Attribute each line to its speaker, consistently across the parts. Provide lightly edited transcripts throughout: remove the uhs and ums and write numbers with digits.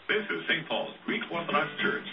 Speaker 1: This is St. Paul's Greek Orthodox Church.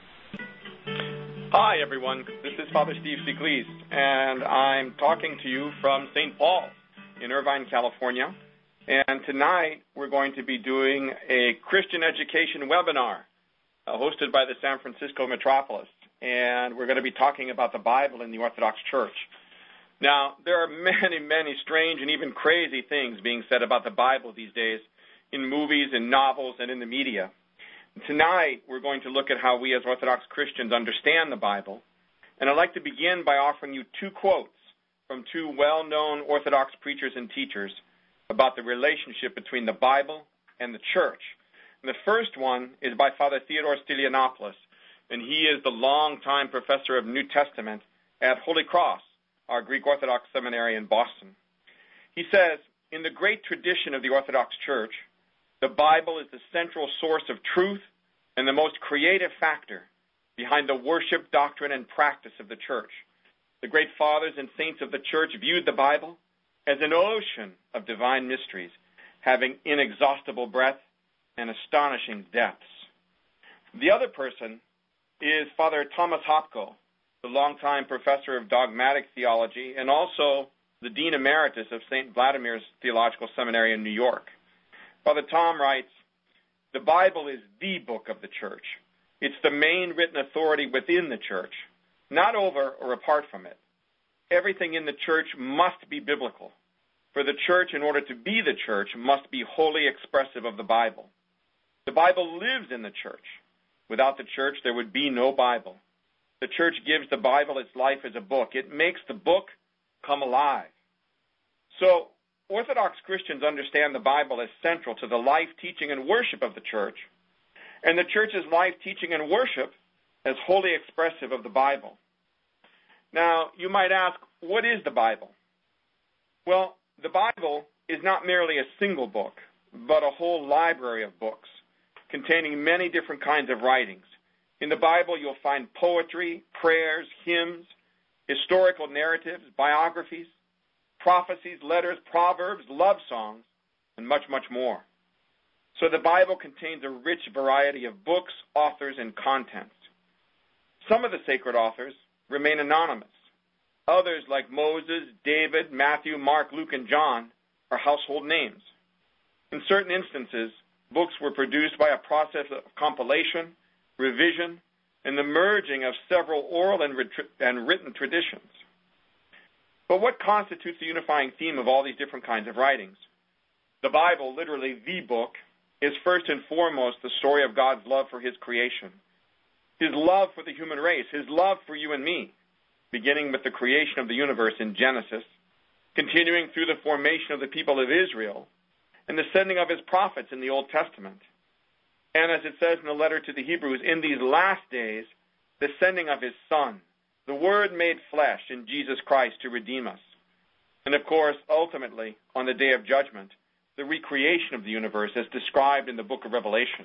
Speaker 2: Hi, everyone. This is Father Steve Siklis, and I'm talking to you from St. Paul's in Irvine, California. And tonight, we're going to be doing a Christian education webinar hosted by the San Francisco Metropolis. And we're going to be talking about the Bible in the Orthodox Church. Now, there are many, many strange and even crazy things being said about the Bible these days in movies and novels and in the media. Tonight, we're going to look at how we as Orthodox Christians understand the Bible. And I'd like to begin by offering you two quotes from two well-known Orthodox preachers and teachers about the relationship between the Bible and the Church. And the first one is by Father Theodore Stylianopoulos, and he is the longtime professor of New Testament at Holy Cross, our Greek Orthodox seminary in Boston. He says, in the great tradition of the Orthodox Church, the Bible is the central source of truth and the most creative factor behind the worship, doctrine, and practice of the Church. The great fathers and saints of the Church viewed the Bible as an ocean of divine mysteries, having inexhaustible breadth and astonishing depths. The other person is Father Thomas Hopko, the longtime professor of dogmatic theology and also the Dean Emeritus of St. Vladimir's Theological Seminary in New York. Father Tom writes, the Bible is the book of the Church. It's the main written authority within the Church, not over or apart from it. Everything in the Church must be biblical, for the Church, in order to be the Church, must be wholly expressive of the Bible. The Bible lives in the Church. Without the Church, there would be no Bible. The Church gives the Bible its life as a book. It makes the book come alive. So, Orthodox Christians understand the Bible as central to the life, teaching, and worship of the Church, and the Church's life, teaching, and worship as wholly expressive of the Bible. Now, you might ask, what is the Bible? Well, the Bible is not merely a single book, but a whole library of books containing many different kinds of writings. In the Bible, you'll find poetry, prayers, hymns, historical narratives, biographies, prophecies, letters, proverbs, love songs, and much, much more. So the Bible contains a rich variety of books, authors, and contents. Some of the sacred authors remain anonymous. Others, like Moses, David, Matthew, Mark, Luke, and John, are household names. In certain instances, books were produced by a process of compilation, revision, and the merging of several oral and written traditions. But what constitutes the unifying theme of all these different kinds of writings? The Bible, literally the book, is first and foremost the story of God's love for His creation, His love for the human race, His love for you and me, beginning with the creation of the universe in Genesis, continuing through the formation of the people of Israel, and the sending of His prophets in the Old Testament. And as it says in the letter to the Hebrews, in these last days, the sending of His Son, the Word made flesh in Jesus Christ to redeem us. And of course, ultimately, on the day of judgment, the recreation of the universe as described in the book of Revelation.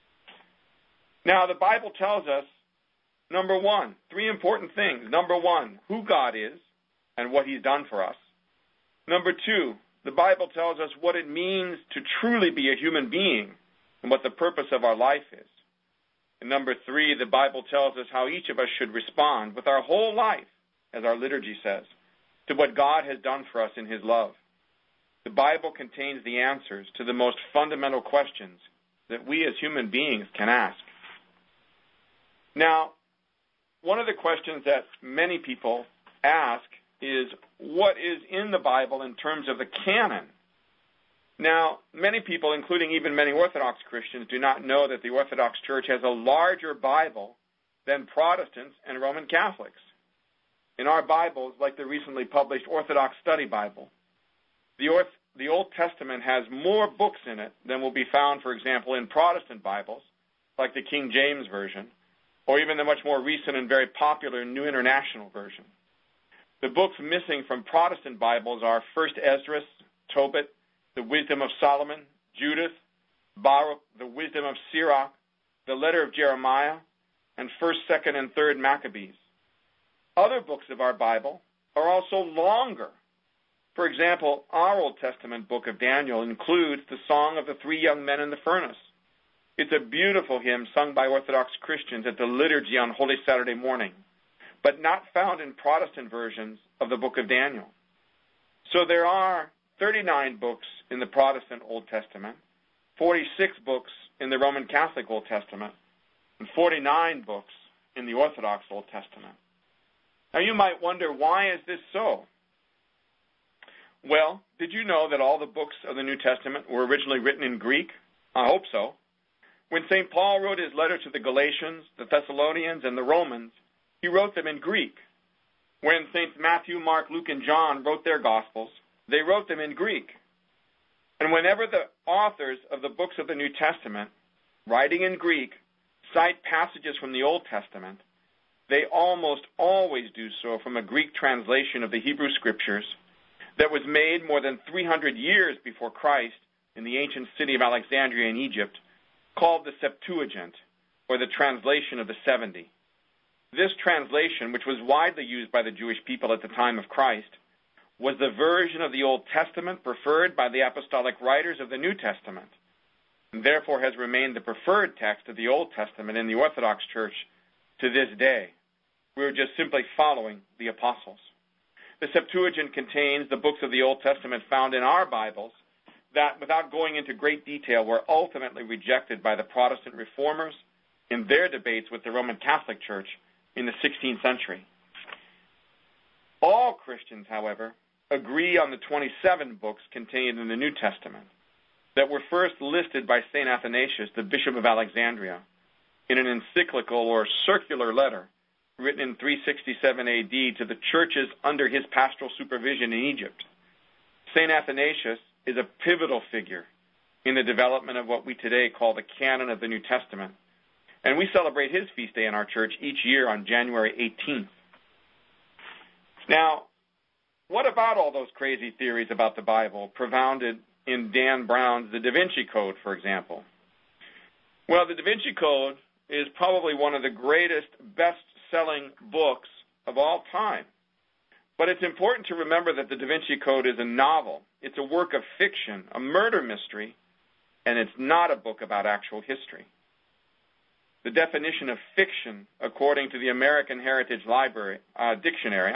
Speaker 2: Now, the Bible tells us, number one, three important things. Number one, who God is and what He's done for us. Number two, the Bible tells us what it means to truly be a human being and what the purpose of our life is. And number three, the Bible tells us how each of us should respond with our whole life, as our liturgy says, to what God has done for us in His love. The Bible contains the answers to the most fundamental questions that we as human beings can ask. Now, one of the questions that many people ask is, what is in the Bible in terms of the canon? Now, many people, including even many Orthodox Christians, do not know that the Orthodox Church has a larger Bible than Protestants and Roman Catholics. In our Bibles, like the recently published Orthodox Study Bible, the Old Testament has more books in it than will be found, for example, in Protestant Bibles, like the King James Version, or even the much more recent and very popular New International Version. The books missing from Protestant Bibles are 1st Esdras, Tobit, the Wisdom of Solomon, Judith, Baruch, the Wisdom of Sirach, the Letter of Jeremiah, and 1st, 2nd, and 3rd Maccabees. Other books of our Bible are also longer. For example, our Old Testament book of Daniel includes the Song of the Three Young Men in the Furnace, It's a beautiful hymn sung by Orthodox Christians at the liturgy on Holy Saturday morning, but not found in Protestant versions of the book of Daniel. So there are 39 books in the Protestant Old Testament, 46 books in the Roman Catholic Old Testament, and 49 books in the Orthodox Old Testament. Now you might wonder, why is this so? Well, did you know that all the books of the New Testament were originally written in Greek? I hope so. When St. Paul wrote his letter to the Galatians, the Thessalonians, and the Romans, he wrote them in Greek. When Saints Matthew, Mark, Luke, and John wrote their Gospels, they wrote them in Greek. And whenever the authors of the books of the New Testament, writing in Greek, cite passages from the Old Testament, they almost always do so from a Greek translation of the Hebrew Scriptures that was made more than 300 years before Christ in the ancient city of Alexandria in Egypt, called the Septuagint, or the translation of the 70. This translation, which was widely used by the Jewish people at the time of Christ, was the version of the Old Testament preferred by the apostolic writers of the New Testament, and therefore has remained the preferred text of the Old Testament in the Orthodox Church to this day. We are just simply following the apostles. The Septuagint contains the books of the Old Testament found in our Bibles that, without going into great detail, were ultimately rejected by the Protestant reformers in their debates with the Roman Catholic Church in the 16th century. All Christians, however, agree on the 27 books contained in the New Testament that were first listed by St. Athanasius, the Bishop of Alexandria, in an encyclical or circular letter written in 367 AD to the churches under his pastoral supervision in Egypt. St. Athanasius is a pivotal figure in the development of what we today call the canon of the New Testament, and we celebrate his feast day in our church each year on January 18th. Now, what about all those crazy theories about the Bible propounded in Dan Brown's The Da Vinci Code, for example? Well, the Da Vinci Code is probably one of the greatest best-selling books of all time. But it's important to remember that the Da Vinci Code is a novel. It's a work of fiction, a murder mystery, and it's not a book about actual history. The definition of fiction, according to the American Heritage Library Dictionary,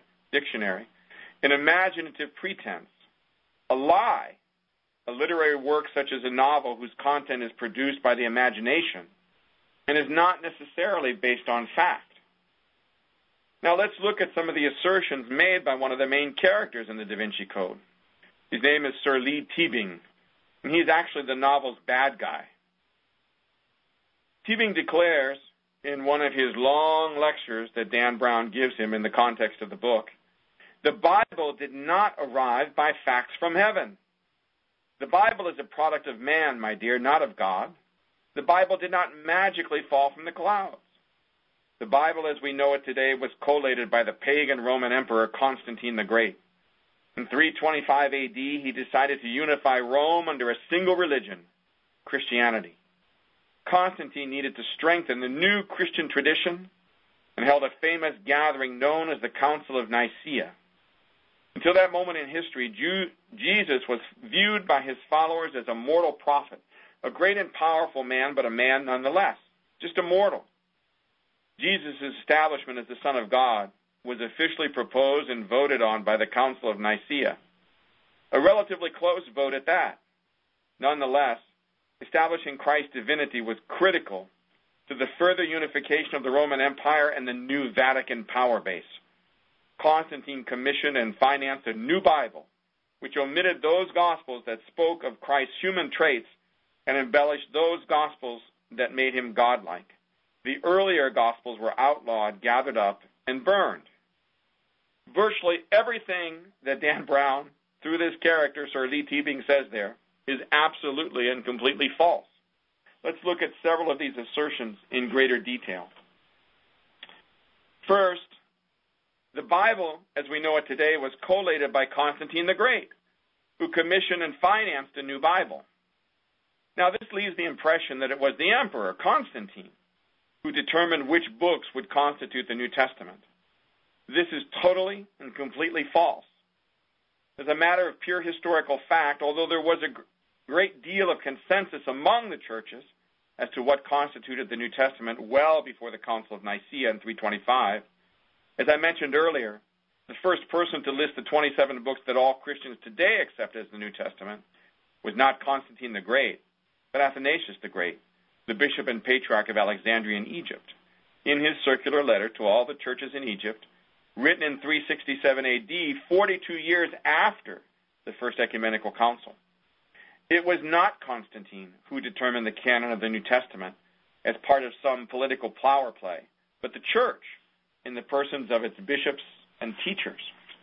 Speaker 2: an imaginative pretense, a lie, a literary work such as a novel whose content is produced by the imagination and is not necessarily based on fact. Now let's look at some of the assertions made by one of the main characters in the Da Vinci Code. His name is Sir Lee Teabing, and he's actually the novel's bad guy. Teabing declares in one of his long lectures that Dan Brown gives him in the context of the book, the Bible did not arrive by facts from heaven. The Bible is a product of man, my dear, not of God. The Bible did not magically fall from the clouds. The Bible as we know it today was collated by the pagan Roman Emperor Constantine the Great. In 325 AD, he decided to unify Rome under a single religion, Christianity. Constantine needed to strengthen the new Christian tradition and held a famous gathering known as the Council of Nicaea. Until that moment in history, Jesus was viewed by his followers as a mortal prophet, a great and powerful man, but a man nonetheless, just a mortal. Jesus' establishment as the Son of God was officially proposed and voted on by the Council of Nicaea, a relatively close vote at that. Nonetheless, establishing Christ's divinity was critical to the further unification of the Roman Empire and the new Vatican power base. Constantine commissioned and financed a new Bible, which omitted those Gospels that spoke of Christ's human traits and embellished those Gospels that made him godlike. The earlier Gospels were outlawed, gathered up, and burned. Virtually everything that Dan Brown, through this character, Sir Lee Teabing, says there is absolutely and completely false. Let's look at several of these assertions in greater detail. First, the Bible, as we know it today, was collated by Constantine the Great, who commissioned and financed a new Bible. Now, this leaves the impression that it was the Emperor, Constantine, who determined which books would constitute the New Testament. This is totally and completely false. As a matter of pure historical fact, although there was a great deal of consensus among the churches as to what constituted the New Testament well before the Council of Nicaea in 325. As I mentioned earlier, the first person to list the 27 books that all Christians today accept as the New Testament was not Constantine the Great, but Athanasius the Great, the bishop and patriarch of Alexandria in Egypt, in his circular letter to all the churches in Egypt, written in 367 AD, 42 years after the First Ecumenical Council. It was not Constantine who determined the canon of the New Testament as part of some political power play, but the church in the persons of its bishops and teachers.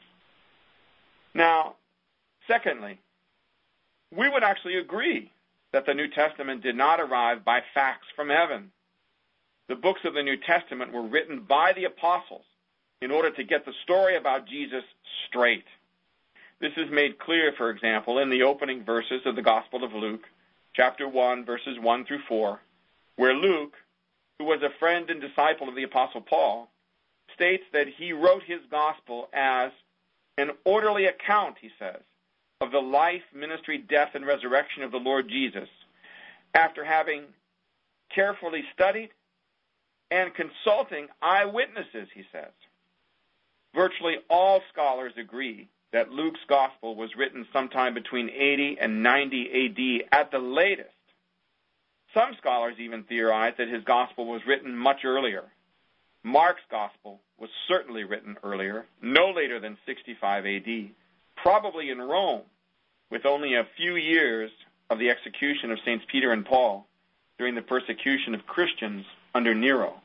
Speaker 2: Now, secondly, we would actually agree that the New Testament did not arrive by fax from heaven. The books of the New Testament were written by the apostles in order to get the story about Jesus straight. This is made clear, for example, in the opening verses of the Gospel of Luke, chapter 1, verses 1 through 4, where Luke, who was a friend and disciple of the Apostle Paul, states that he wrote his Gospel as an orderly account, he says, of the life, ministry, death, and resurrection of the Lord Jesus, after having carefully studied and consulting eyewitnesses, he says. Virtually all scholars agree that Luke's Gospel was written sometime between 80 and 90 AD at the latest. Some scholars even theorize that his Gospel was written much earlier. Mark's Gospel was certainly written earlier, no later than 65 AD, probably in Rome, with only a few years of the execution of Saints Peter and Paul during the persecution of Christians under Nero.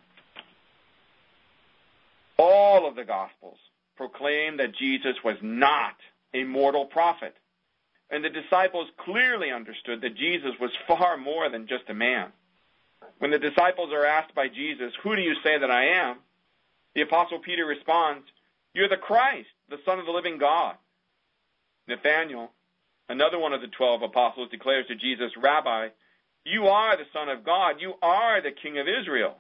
Speaker 2: All of the Gospels proclaim that Jesus was not a mortal prophet, and the disciples clearly understood that Jesus was far more than just a man. When the disciples are asked by Jesus, "Who do you say that I am?" the Apostle Peter responds, "You're the Christ, the Son of the living God." Nathanael, another one of the 12 apostles, declares to Jesus, "Rabbi, you are the Son of God. You are the King of Israel."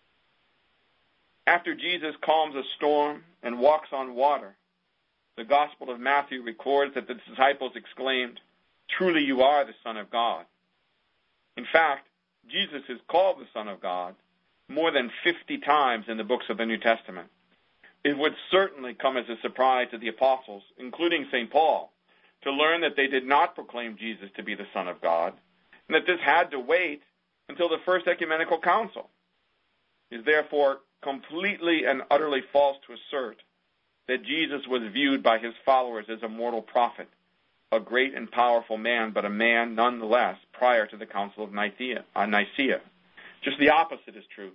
Speaker 2: After Jesus calms a storm and walks on water, the Gospel of Matthew records that the disciples exclaimed, "Truly you are the Son of God." In fact, Jesus is called the Son of God more than 50 times in the books of the New Testament. It would certainly come as a surprise to the apostles, including St. Paul, to learn that they did not proclaim Jesus to be the Son of God, and that this had to wait until the First Ecumenical Council. It is therefore completely and utterly false to assert that Jesus was viewed by his followers as a mortal prophet, a great and powerful man, but a man nonetheless prior to the Council of Nicaea. Just the opposite is true.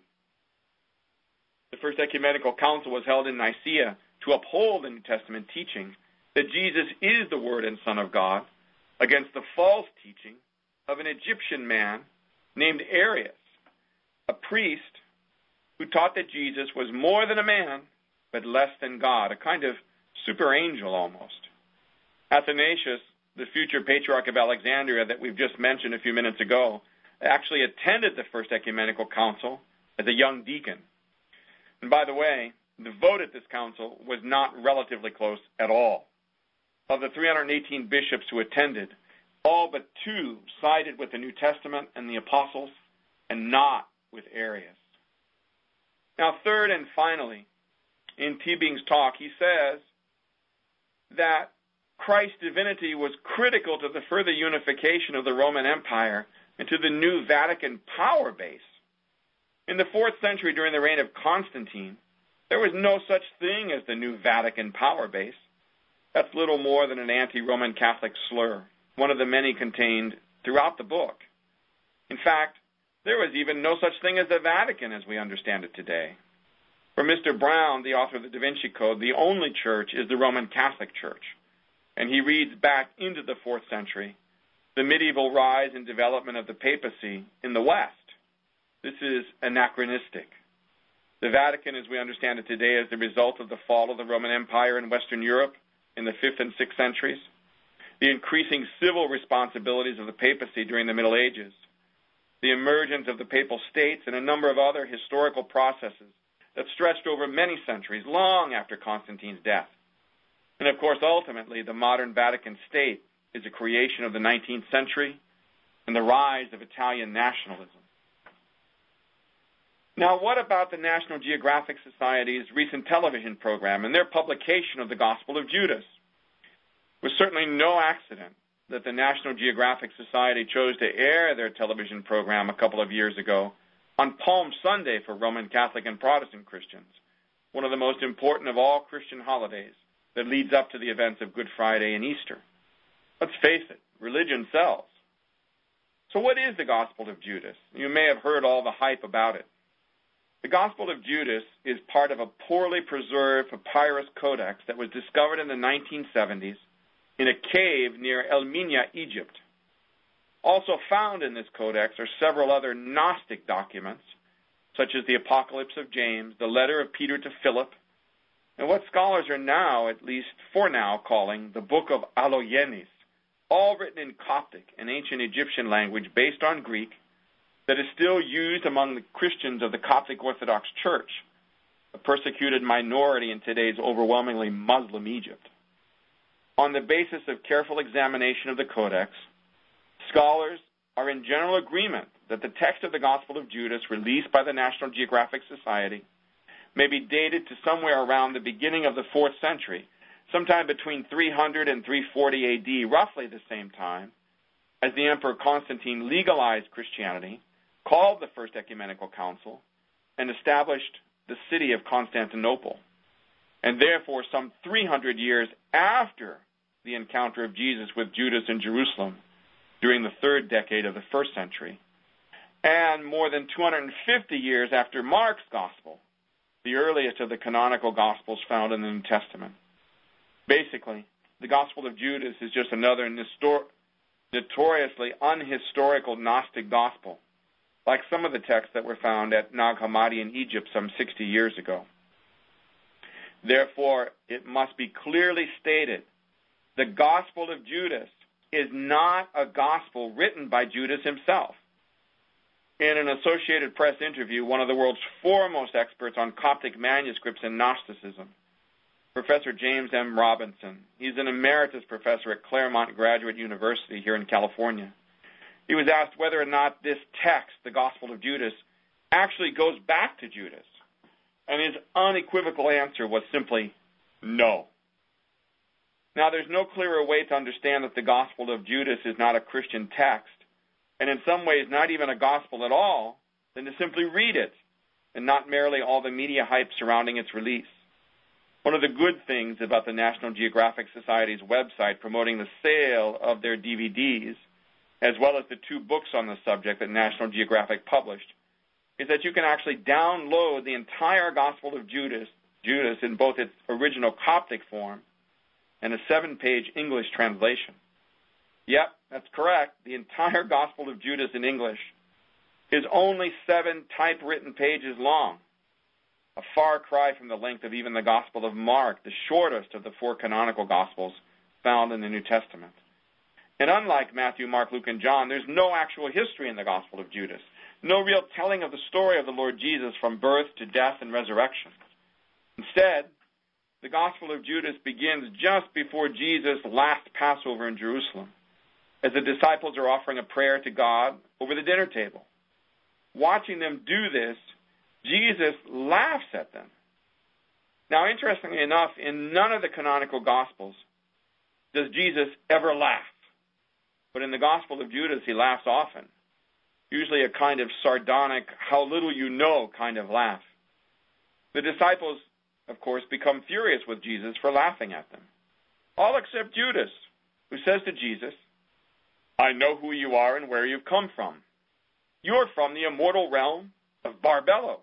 Speaker 2: The First Ecumenical Council was held in Nicaea to uphold the New Testament teaching that Jesus is the Word and Son of God against the false teaching of an Egyptian man named Arius, a priest who taught that Jesus was more than a man, but less than God, a kind of super angel almost. Athanasius, the future patriarch of Alexandria that we've just mentioned a few minutes ago, actually attended the First Ecumenical Council as a young deacon. And by the way, the vote at this council was not relatively close at all. Of the 318 bishops who attended, all but 2 sided with the New Testament and the apostles, and not with Arius. Now, third and finally, in Tebing's talk, he says that Christ's divinity was critical to the further unification of the Roman Empire and to the new Vatican power base. In the 4th century, during the reign of Constantine, there was no such thing as the new Vatican power base. That's little more than an anti-Roman Catholic slur, one of the many contained throughout the book. In fact, there was even no such thing as the Vatican as we understand it today. For Mr. Brown, the author of the Da Vinci Code, the only church is the Roman Catholic Church. And he reads back into the 4th century, the medieval rise and development of the papacy in the West. This is anachronistic. The Vatican, as we understand it today, is the result of the fall of the Roman Empire in Western Europe in the 5th and 6th centuries, the increasing civil responsibilities of the papacy during the Middle Ages, the emergence of the papal states, and a number of other historical processes that stretched over many centuries, long after Constantine's death. And of course, ultimately, the modern Vatican state is a creation of the 19th century and the rise of Italian nationalism. Now, what about the National Geographic Society's recent television program and their publication of the Gospel of Judas? It was certainly no accident that the National Geographic Society chose to air their television program a couple of years ago on Palm Sunday for Roman Catholic and Protestant Christians, one of the most important of all Christian holidays that leads up to the events of Good Friday and Easter. Let's face it, religion sells. So what is the Gospel of Judas? You may have heard all the hype about it. The Gospel of Judas is part of a poorly preserved papyrus codex that was discovered in the 1970s in a cave near El Minya, Egypt. Also found in this codex are several other Gnostic documents, such as the Apocalypse of James, the letter of Peter to Philip, and what scholars are now, at least for now, calling the Book of Aloyenis, all written in Coptic, an ancient Egyptian language based on Greek, that is still used among the Christians of the Coptic Orthodox Church, a persecuted minority in today's overwhelmingly Muslim Egypt. On the basis of careful examination of the Codex, scholars are in general agreement that the text of the Gospel of Judas, released by the National Geographic Society, may be dated to somewhere around the beginning of the 4th century, sometime between 300 and 340 AD, roughly the same time as the Emperor Constantine legalized Christianity, called the First Ecumenical Council, and established the city of Constantinople, and therefore some 300 years after the encounter of Jesus with Judas in Jerusalem during the 3rd decade of the 1st century, and more than 250 years after Mark's Gospel, the earliest of the canonical Gospels found in the New Testament. Basically, the Gospel of Judas is just another notoriously unhistorical Gnostic Gospel, like some of the texts that were found at Nag Hammadi in Egypt some 60 years ago. Therefore, it must be clearly stated, the Gospel of Judas is not a gospel written by Judas himself. In an Associated Press interview, one of the world's foremost experts on Coptic manuscripts and Gnosticism, Professor James M. Robinson, he's an emeritus professor at Claremont Graduate University here in California. He was asked whether or not this text, the Gospel of Judas, actually goes back to Judas. And his unequivocal answer was simply, no. Now, there's no clearer way to understand that the Gospel of Judas is not a Christian text, and in some ways not even a gospel at all, than to simply read it, and not merely all the media hype surrounding its release. One of the good things about the National Geographic Society's website promoting the sale of their DVDs, as well as the 2 books on the subject that National Geographic published, is that you can actually download the entire Gospel of Judas in both its original Coptic form and a 7-page English translation. Yep, that's correct. The entire Gospel of Judas in English is only 7 typewritten pages long, a far cry from the length of even the Gospel of Mark, the shortest of the 4 canonical Gospels found in the New Testament. And unlike Matthew, Mark, Luke, and John, there's no actual history in the Gospel of Judas, no real telling of the story of the Lord Jesus from birth to death and resurrection. Instead, the Gospel of Judas begins just before Jesus' last Passover in Jerusalem, as the disciples are offering a prayer to God over the dinner table. Watching them do this, Jesus laughs at them. Now, interestingly enough, in none of the canonical Gospels does Jesus ever laugh. But in the Gospel of Judas, he laughs often, usually a kind of sardonic, how little you know kind of laugh. The disciples, of course, become furious with Jesus for laughing at them, all except Judas, who says to Jesus, I know who you are and where you've come from. You're from the immortal realm of Barbello.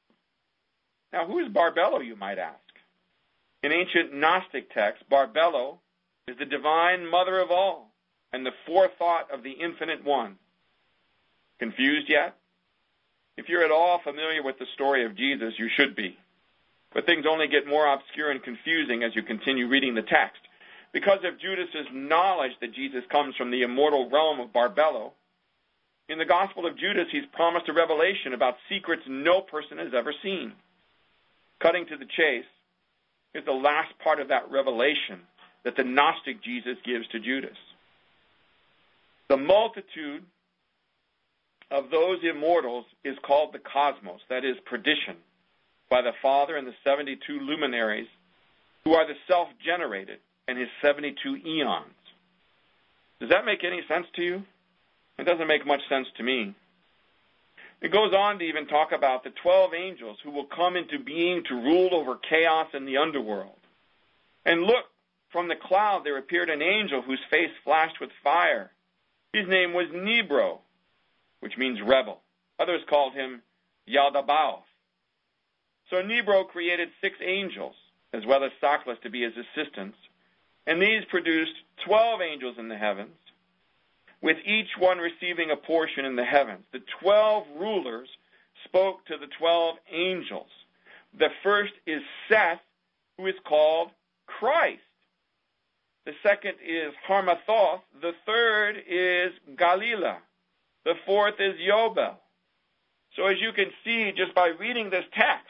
Speaker 2: Now, who is Barbello, you might ask? In ancient Gnostic texts, Barbello is the divine mother of all and the forethought of the infinite one. Confused yet? If you're at all familiar with the story of Jesus, you should be. But things only get more obscure and confusing as you continue reading the text. Because of Judas's knowledge that Jesus comes from the immortal realm of Barbello, in the Gospel of Judas, he's promised a revelation about secrets no person has ever seen. Cutting to the chase is the last part of that revelation that the Gnostic Jesus gives to Judas. The multitude of those immortals is called the cosmos, that is, perdition, by the Father and the 72 luminaries, who are the self-generated and his 72 eons. Does that make any sense to you? It doesn't make much sense to me. It goes on to even talk about the 12 angels who will come into being to rule over chaos in the underworld. And look, from the cloud there appeared an angel whose face flashed with fire. His name was Nebro, which means rebel. Others called him Yaldabaoth. So Nebro created 6 angels, as well as Saklas to be his assistants, and these produced 12 angels in the heavens, with each one receiving a portion in the heavens. The 12 rulers spoke to the 12 angels. The first is Seth, who is called Christ. The second is Harmathoth. The third is Galila. The fourth is Yobel. So as you can see just by reading this text,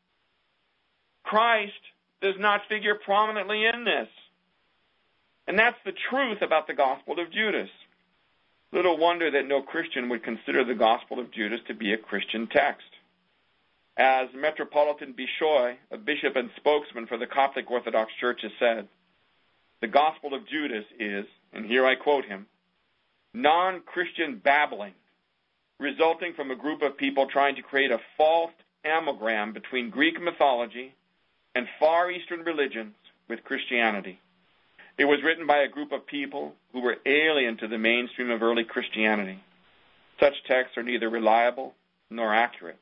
Speaker 2: Christ does not figure prominently in this. And that's the truth about the Gospel of Judas. Little wonder that no Christian would consider the Gospel of Judas to be a Christian text. As Metropolitan Bishoy, a bishop and spokesman for the Coptic Orthodox Church, has said, the Gospel of Judas is, and here I quote him, non-Christian babbling, resulting from a group of people trying to create a false amalgam between Greek mythology and Far Eastern religions with Christianity. It was written by a group of people who were alien to the mainstream of early Christianity. Such texts are neither reliable nor accurate.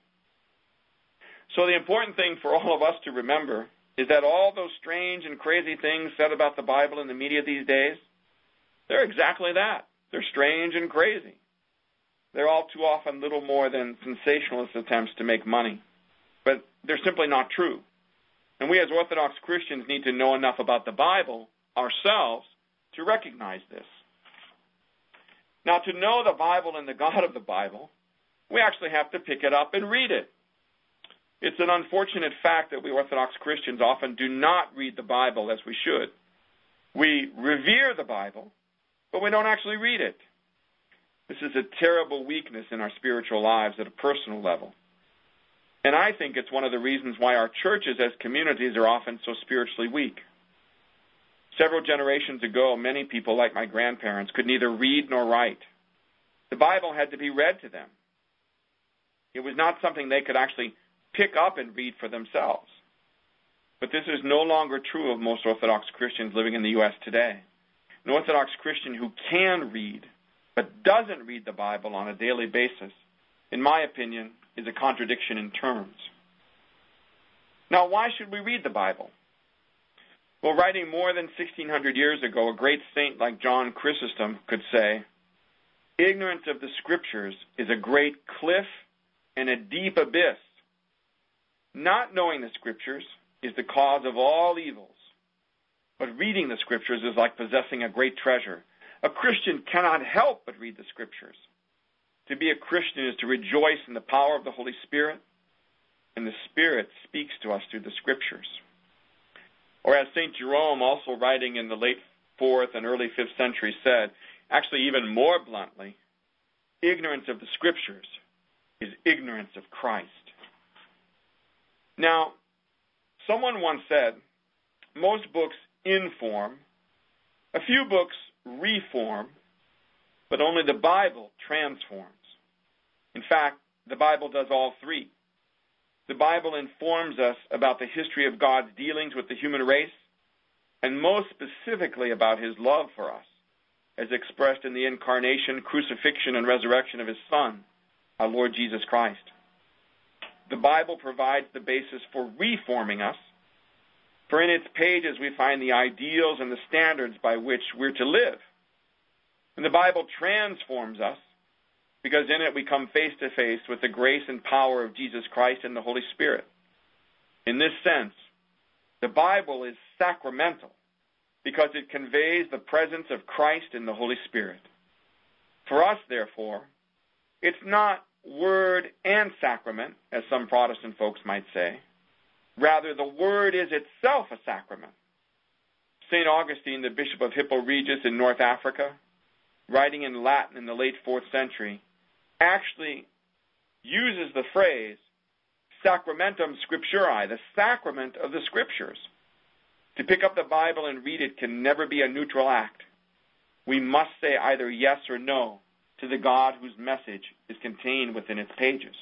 Speaker 2: So the important thing for all of us to remember is that all those strange and crazy things said about the Bible in the media these days, they're exactly that. They're strange and crazy. They're all too often little more than sensationalist attempts to make money. But they're simply not true. And we as Orthodox Christians need to know enough about the Bible ourselves to recognize this. Now, to know the Bible and the God of the Bible, we actually have to pick it up and read it. It's an unfortunate fact that we Orthodox Christians often do not read the Bible as we should. We revere the Bible, but we don't actually read it. This is a terrible weakness in our spiritual lives at a personal level. And I think it's one of the reasons why our churches as communities are often so spiritually weak. Several generations ago, many people, like my grandparents, could neither read nor write. The Bible had to be read to them. It was not something they could actually pick up and read for themselves. But this is no longer true of most Orthodox Christians living in the U.S. today. An Orthodox Christian who can read but doesn't read the Bible on a daily basis, in my opinion, is a contradiction in terms. Now, why should we read the Bible? Well, writing more than 1,600 years ago, a great saint like John Chrysostom could say, ignorance of the Scriptures is a great cliff and a deep abyss. Not knowing the Scriptures is the cause of all evils. But reading the Scriptures is like possessing a great treasure. A Christian cannot help but read the Scriptures. To be a Christian is to rejoice in the power of the Holy Spirit, and the Spirit speaks to us through the Scriptures. Or as St. Jerome, also writing in the late 4th and early 5th century, said, actually even more bluntly, ignorance of the Scriptures is ignorance of Christ. Now, someone once said, most books inform, a few books reform, but only the Bible transforms. In fact, the Bible does all three. The Bible informs us about the history of God's dealings with the human race, and most specifically about his love for us, as expressed in the incarnation, crucifixion, and resurrection of his Son, our Lord Jesus Christ. The Bible provides the basis for reforming us, for in its pages we find the ideals and the standards by which we're to live. And the Bible transforms us, because in it we come face to face with the grace and power of Jesus Christ and the Holy Spirit. In this sense, the Bible is sacramental because it conveys the presence of Christ and the Holy Spirit. For us, therefore, it's not word and sacrament, as some Protestant folks might say. Rather, the Word is itself a sacrament. St. Augustine, the Bishop of Hippo Regius in North Africa, writing in Latin in the late 4th century, actually uses the phrase sacramentum scripturae, the sacrament of the Scriptures. To pick up the Bible and read it can never be a neutral act. We must say either yes or no to the God whose message is contained within its pages.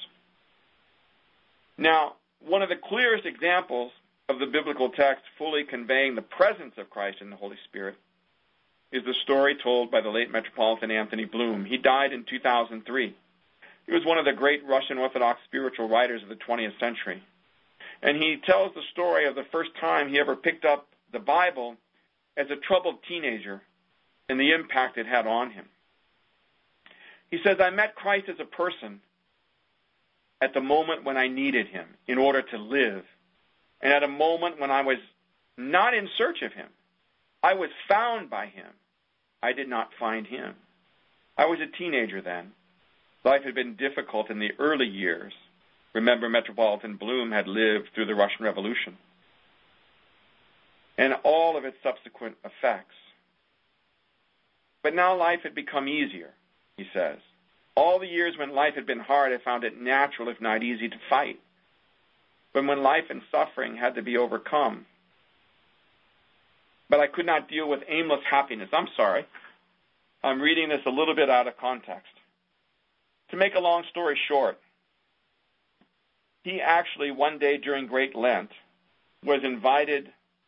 Speaker 2: Now, one of the clearest examples of the biblical text fully conveying the presence of Christ and the Holy Spirit is the story told by the late Metropolitan Anthony Bloom. He died in 2003. He was one of the great Russian Orthodox spiritual writers of the 20th century. And he tells the story of the first time he ever picked up the Bible as a troubled teenager and the impact it had on him. He says, I met Christ as a person at the moment when I needed him in order to live, and at a moment when I was not in search of him. I was found by him. I did not find him. I was a teenager then. Life had been difficult in the early years. Remember, Metropolitan Bloom had lived through the Russian Revolution and all of its subsequent effects. But now life had become easier, he says. All the years when life had been hard, I found it natural, if not easy, to fight. But when life and suffering had to be overcome, but I could not deal with aimless happiness. I'm sorry. I'm reading this a little bit out of context. To make a long story short, he actually one day during Great Lent was invited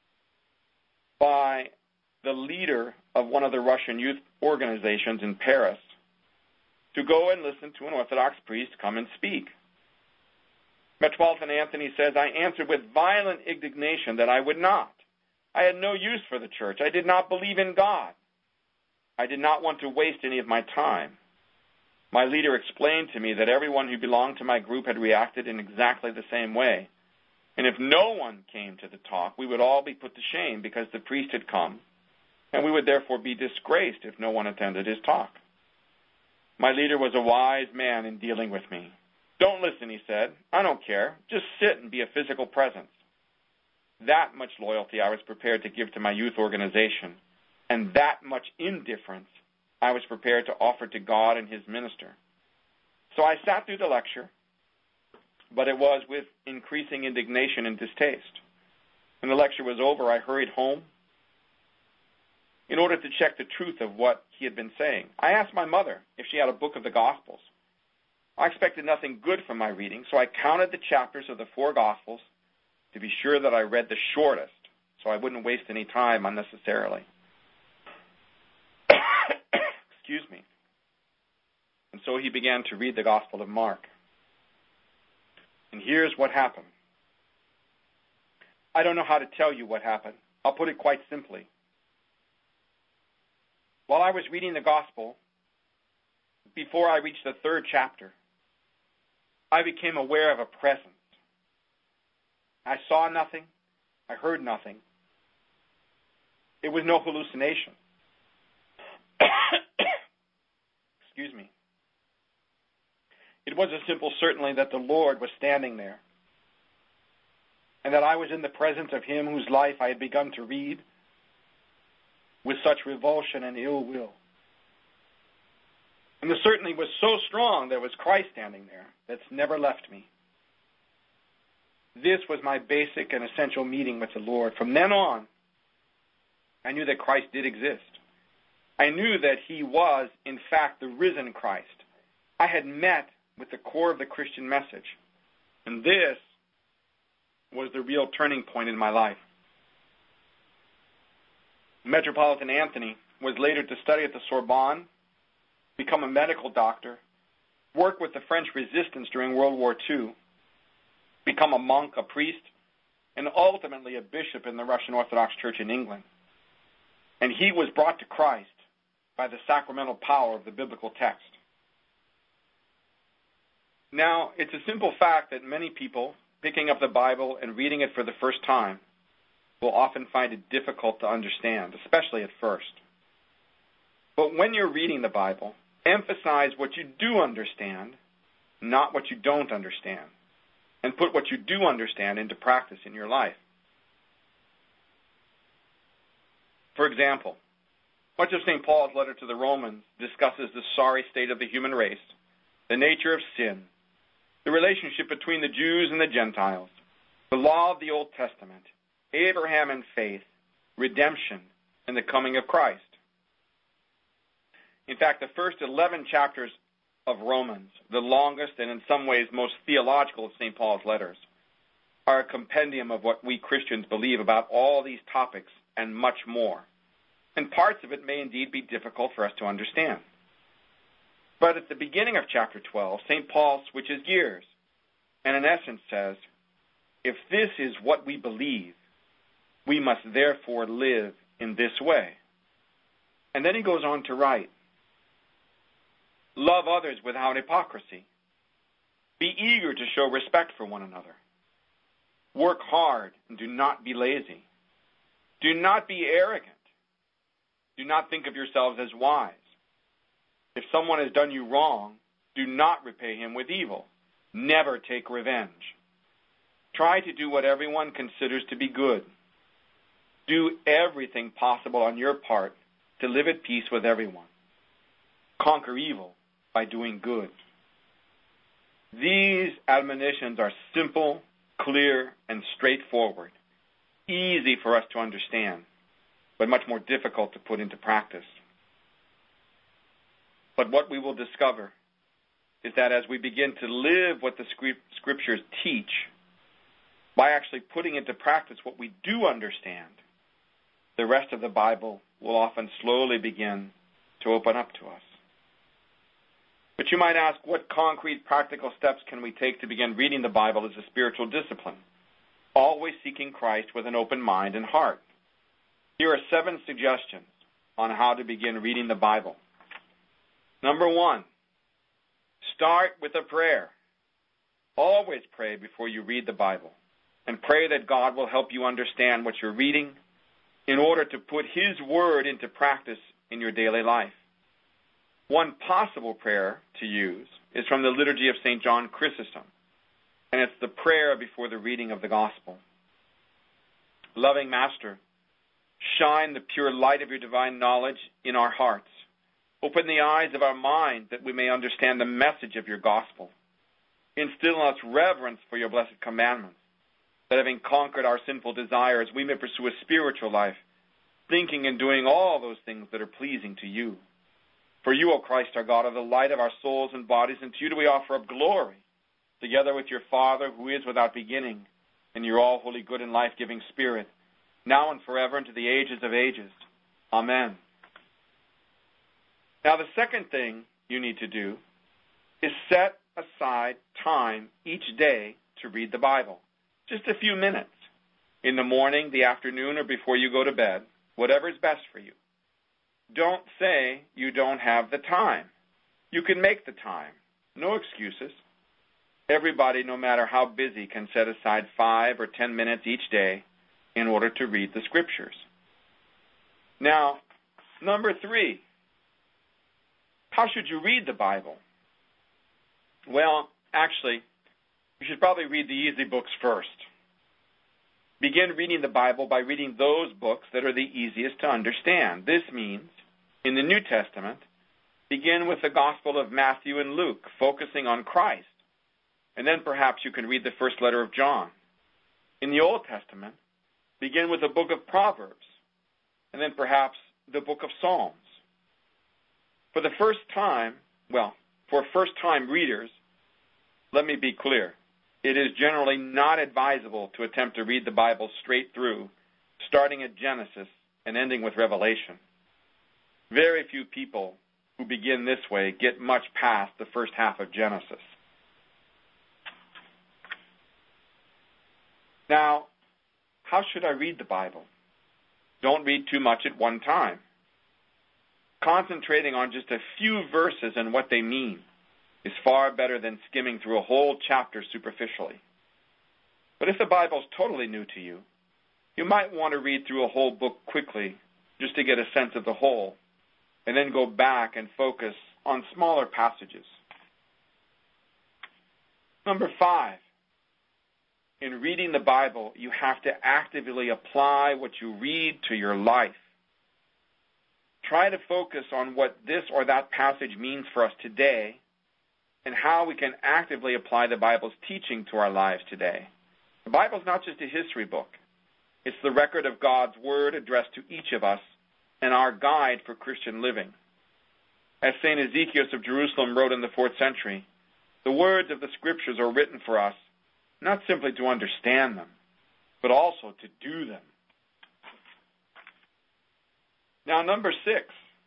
Speaker 2: by the leader of one of the Russian youth organizations in Paris to go and listen to an Orthodox priest come and speak. Metropolitan Anthony says, I answered with violent indignation that I would not. I had no use for the church. I did not believe in God. I did not want to waste any of my time. My leader explained to me that everyone who belonged to my group had reacted in exactly the same way. And if no one came to the talk, we would all be put to shame because the priest had come, and we would therefore be disgraced if no one attended his talk. My leader was a wise man in dealing with me. Don't listen, he said. I don't care. Just sit and be a physical presence. That much loyalty I was prepared to give to my youth organization, and that much indifference I was prepared to offer to God and his minister. So I sat through the lecture, but it was with increasing indignation and distaste. When the lecture was over, I hurried home in order to check the truth of what he had been saying. I asked my mother if she had a book of the Gospels. I expected nothing good from my reading, so I counted the chapters of the 4 Gospels to be sure that I read the shortest, so I wouldn't waste any time unnecessarily. Excuse me. And so he began to read the Gospel of Mark. And here's what happened. I don't know how to tell you what happened. I'll put it quite simply. While I was reading the Gospel, before I reached the 3rd chapter, I became aware of a presence. I saw nothing. I heard nothing. It was no hallucination. Excuse me. It was a simple certainty that the Lord was standing there, and that I was in the presence of him whose life I had begun to read with such revulsion and ill will. And the certainty was so strong there was Christ standing there that's never left me. This was my basic and essential meeting with the Lord. From then on, I knew that Christ did exist. I knew that he was, in fact, the risen Christ. I had met with the core of the Christian message. And this was the real turning point in my life. Metropolitan Anthony was later to study at the Sorbonne, become a medical doctor, work with the French resistance during World War II, become a monk, a priest, and ultimately a bishop in the Russian Orthodox Church in England. And he was brought to Christ by the sacramental power of the biblical text. Now, it's a simple fact that many people picking up the Bible and reading it for the first time will often find it difficult to understand, especially at first. But when you're reading the Bible, emphasize what you do understand, not what you don't understand, and put what you do understand into practice in your life. For example, much of St. Paul's letter to the Romans discusses the sorry state of the human race the nature of sin, the relationship between the Jews and the Gentiles, the law of the Old Testament, Abraham and faith, redemption, and the coming of Christ. In fact, the first 11 chapters of Romans, the longest and in some ways most theological of St. Paul's letters, are a compendium of what we Christians believe about all these topics and much more. And parts of it may indeed be difficult for us to understand. But at the beginning of chapter 12, St. Paul switches gears and in essence says, if this is what we believe, we must therefore live in this way. And then he goes on to write, love others without hypocrisy. Be eager to show respect for one another. Work hard and do not be lazy. Do not be arrogant. Do not think of yourselves as wise. If someone has done you wrong, do not repay him with evil. Never take revenge. Try to do what everyone considers to be good. Do everything possible on your part to live at peace with everyone. Conquer evil by doing good. These admonitions are simple, clear, and straightforward, easy for us to understand, but much more difficult to put into practice. But what we will discover is that as we begin to live what the Scriptures teach, by actually putting into practice what we do understand, the rest of the Bible will often slowly begin to open up to us. But you might ask, what concrete practical steps can we take to begin reading the Bible as a spiritual discipline, always seeking Christ with an open mind and heart? Here are 7 suggestions on how to begin reading the Bible. Number 1, start with a prayer. Always pray before you read the Bible, and pray that God will help you understand what you're reading in order to put His Word into practice in your daily life. One possible prayer to use is from the Liturgy of St. John Chrysostom, and it's the prayer before the reading of the Gospel. Loving Master, shine the pure light of your divine knowledge in our hearts. Open the eyes of our mind that we may understand the message of your Gospel. Instill in us reverence for your blessed commandments, that having conquered our sinful desires, we may pursue a spiritual life, thinking and doing all those things that are pleasing to you. For you, O Christ, our God, are the light of our souls and bodies, and to you do we offer up glory, together with your Father, who is without beginning, and your all-holy, good, and life-giving Spirit, now and forever, and to the ages of ages. Amen. Now, the second thing you need to do is set aside time each day to read the Bible. Just a few minutes. In the morning, the afternoon, or before you go to bed, whatever is best for you. Don't say you don't have the time. You can make the time. No excuses. Everybody, no matter how busy, can set aside 5 or 10 minutes each day in order to read the Scriptures. Now, number 3, how should you read the Bible? Well, actually, you should probably read the easy books first. Begin reading the Bible by reading those books that are the easiest to understand. This means, in the New Testament, begin with the Gospel of Matthew and Luke, focusing on Christ. And then perhaps you can read the first letter of John. In the Old Testament, begin with the book of Proverbs, and then perhaps the book of Psalms. For first-time readers, let me be clear. It is generally not advisable to attempt to read the Bible straight through, starting at Genesis and ending with Revelation. Very few people who begin this way get much past the first half of Genesis. Now, how should I read the Bible? Don't read too much at one time. Concentrating on just a few verses and what they mean is far better than skimming through a whole chapter superficially. But if the Bible's totally new to you, you might want to read through a whole book quickly just to get a sense of the whole, and then go back and focus on smaller passages. Number 5, in reading the Bible, you have to actively apply what you read to your life. Try to focus on what this or that passage means for us today, and how we can actively apply the Bible's teaching to our lives today. The Bible is not just a history book. It's the record of God's Word addressed to each of us and our guide for Christian living. As St. Ezekiel of Jerusalem wrote in the 4th century, the words of the Scriptures are written for us not simply to understand them, but also to do them. Now, number 6,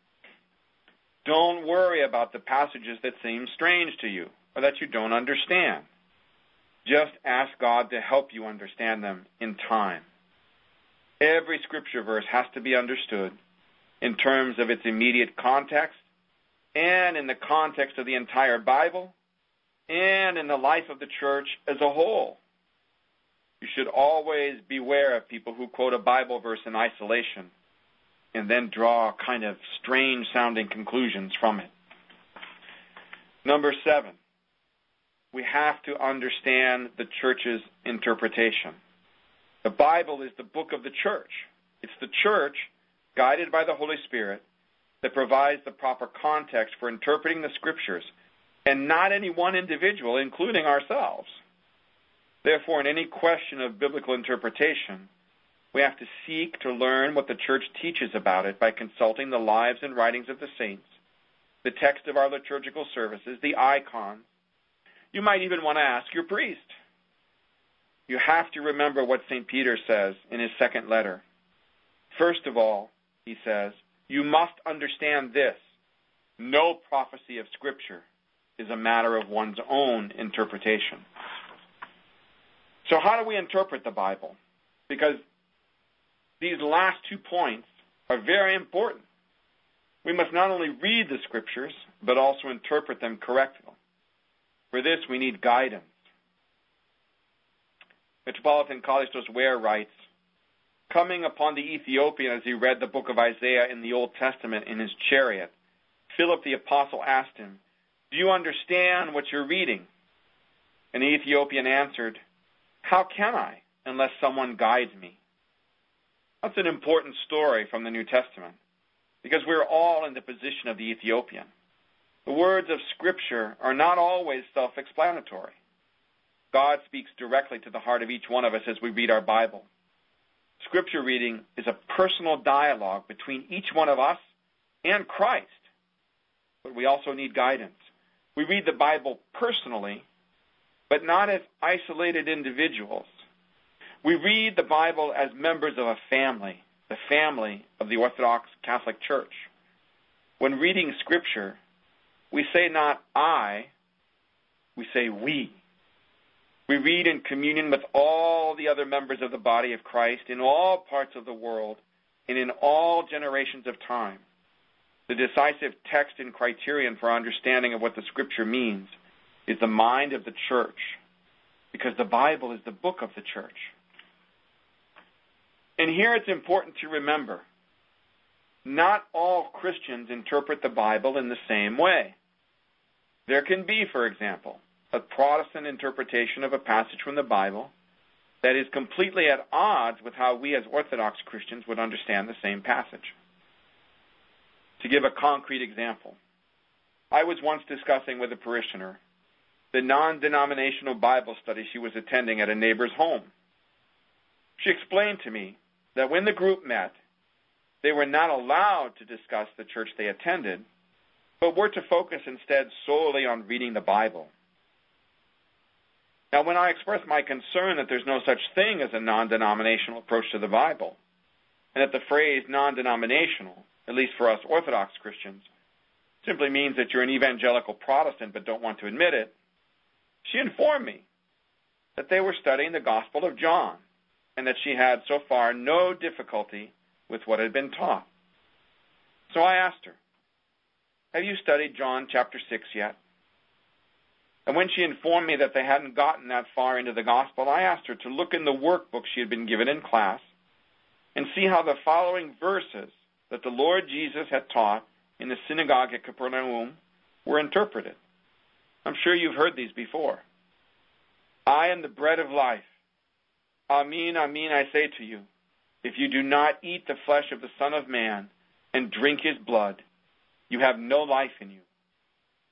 Speaker 2: don't worry about the passages that seem strange to you or that you don't understand. Just ask God to help you understand them in time. Every Scripture verse has to be understood in terms of its immediate context and in the context of the entire Bible and in the life of the church as a whole. You should always beware of people who quote a Bible verse in isolation and then draw kind of strange-sounding conclusions from it. Number 7, we have to understand the church's interpretation. The Bible is the book of the church. It's the church, guided by the Holy Spirit, that provides the proper context for interpreting the Scriptures, and not any one individual, including ourselves. Therefore, in any question of biblical interpretation, we have to seek to learn what the church teaches about it by consulting the lives and writings of the saints, the text of our liturgical services, the icons. You might even want to ask your priest. You have to remember what St. Peter says in his second letter. First of all, he says, you must understand this. No prophecy of Scripture is a matter of one's own interpretation. So how do we interpret the Bible? Because these last 2 points are very important. We must not only read the Scriptures, but also interpret them correctly. For this, we need guidance. Metropolitan Kallistos Ware writes, coming upon the Ethiopian as he read the book of Isaiah in the Old Testament in his chariot, Philip the Apostle asked him, do you understand what you're reading? And the Ethiopian answered, how can I, unless someone guides me? That's an important story from the New Testament, because we're all in the position of the Ethiopian. The words of Scripture are not always self-explanatory. God speaks directly to the heart of each one of us as we read our Bible. Scripture reading is a personal dialogue between each one of us and Christ. But we also need guidance. We read the Bible personally, but not as isolated individuals. We read the Bible as members of a family, the family of the Orthodox Catholic Church. When reading Scripture, we say not I, we say we. We read in communion with all the other members of the body of Christ in all parts of the world and in all generations of time. The decisive text and criterion for our understanding of what the Scripture means is the mind of the church, because the Bible is the book of the church. And here it's important to remember, not all Christians interpret the Bible in the same way. There can be, for example, a Protestant interpretation of a passage from the Bible that is completely at odds with how we as Orthodox Christians would understand the same passage. To give a concrete example, I was once discussing with a parishioner the non-denominational Bible study she was attending at a neighbor's home. She explained to me that when the group met, they were not allowed to discuss the church they attended, but were to focus instead solely on reading the Bible. Now, when I expressed my concern that there's no such thing as a non-denominational approach to the Bible, and that the phrase non-denominational, at least for us Orthodox Christians, simply means that you're an evangelical Protestant but don't want to admit it, she informed me that they were studying the Gospel of John, and that she had so far no difficulty with what had been taught. So I asked her, have you studied John chapter 6 yet? And when she informed me that they hadn't gotten that far into the Gospel, I asked her to look in the workbook she had been given in class and see how the following verses that the Lord Jesus had taught in the synagogue at Capernaum were interpreted. I'm sure you've heard these before. I am the bread of life. Amen, amen, I say to you, if you do not eat the flesh of the Son of Man and drink his blood, you have no life in you.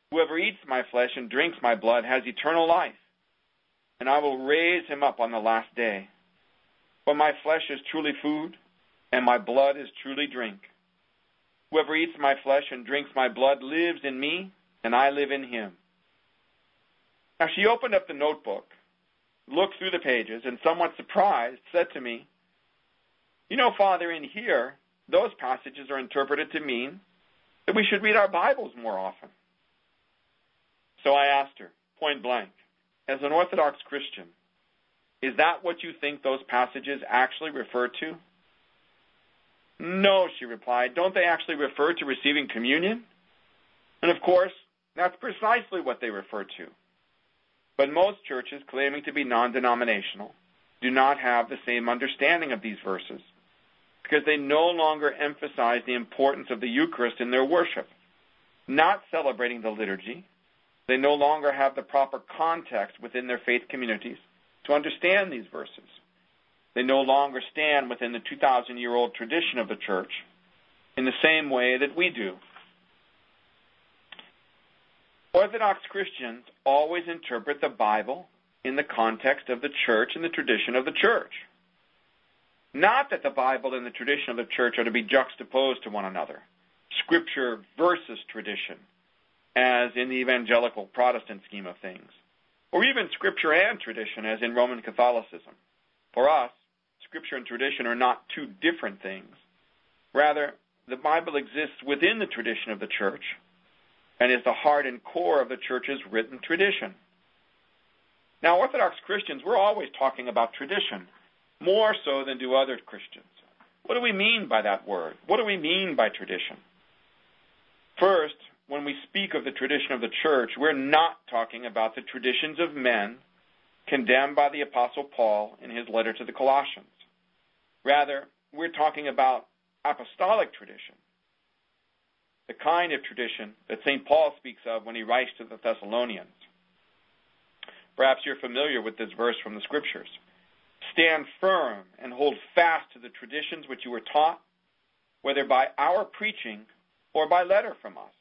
Speaker 2: Whoever eats my flesh and drinks my blood has eternal life, and I will raise him up on the last day. For my flesh is truly food, and my blood is truly drink. Whoever eats my flesh and drinks my blood lives in me, and I live in him." Now she opened up the notebook, looked through the pages, and somewhat surprised, said to me, "You know, Father, in here, those passages are interpreted to mean that we should read our Bibles more often." So I asked her, point blank, as an Orthodox Christian, is that what you think those passages actually refer to? "No," she replied. "Don't they actually refer to receiving communion?" And of course, that's precisely what they refer to. But most churches claiming to be non-denominational do not have the same understanding of these verses because they no longer emphasize the importance of the Eucharist in their worship. Not celebrating the liturgy, they no longer have the proper context within their faith communities to understand these verses. They no longer stand within the 2,000-year-old tradition of the church in the same way that we do. Orthodox Christians always interpret the Bible in the context of the church and the tradition of the church. Not that the Bible and the tradition of the church are to be juxtaposed to one another, Scripture versus tradition, as in the evangelical Protestant scheme of things, or even Scripture and tradition, as in Roman Catholicism. For us, Scripture and tradition are not two different things. Rather, the Bible exists within the tradition of the church and is the heart and core of the church's written tradition. Now, Orthodox Christians, we're always talking about tradition, more so than do other Christians. What do we mean by that word? What do we mean by tradition? First, when we speak of the tradition of the church, we're not talking about the traditions of men condemned by the Apostle Paul in his letter to the Colossians. Rather, we're talking about apostolic tradition, the kind of tradition that St. Paul speaks of when he writes to the Thessalonians. Perhaps you're familiar with this verse from the Scriptures. "Stand firm and hold fast to the traditions which you were taught, whether by our preaching or by letter from us."